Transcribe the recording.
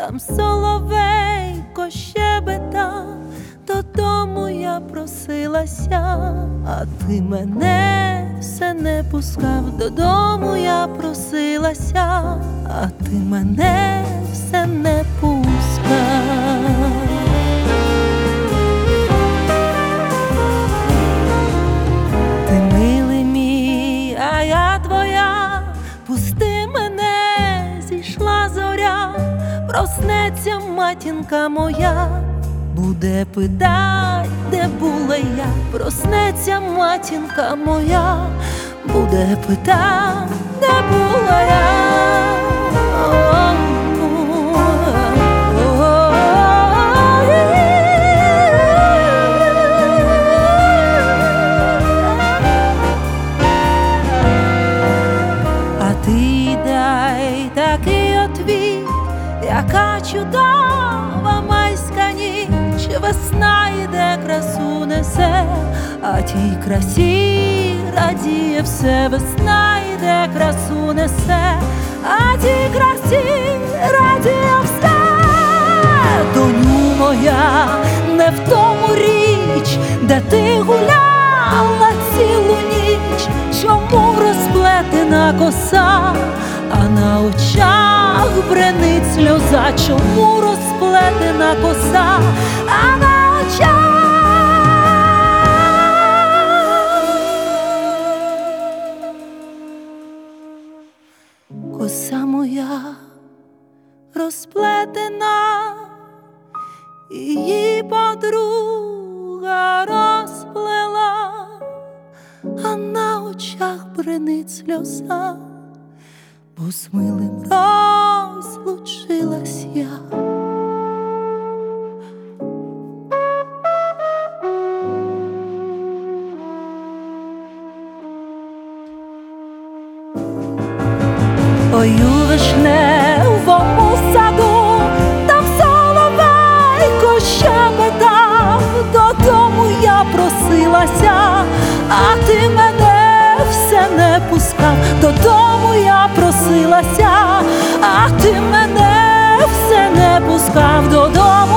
там соловейко щебетав, додому я просилася, а ти мене все не пускав. Додому я просилася, а ти мене все не пускав. Ти милий мій, а я твоя, пусти мене, зійшла зоря, проснеться матінка моя, буде питать, де була я. Проснеться матінка моя, буде питать, де була я. А ти дай такий отвіт, яка чудова майська ніч, весна йде, красу несе, а тій красі радіє все. Весна йде, красу несе, а тій красі радіє все. Доню моя, не в тому річ, де ти гуляла цілу ніч, чому розплетена коса, а на очах бренить сльоза. Чому розплетена коса, а на очах коса моя розплетена, її подруга розплела, а на очах бренить сльоза, бо з милим розлучилась я. Ой, у вишневому саду там соловейко щебетав, додому я просилася, а ти мене все не пускав. Додому я просилася, а ти мене все не пускав. Додому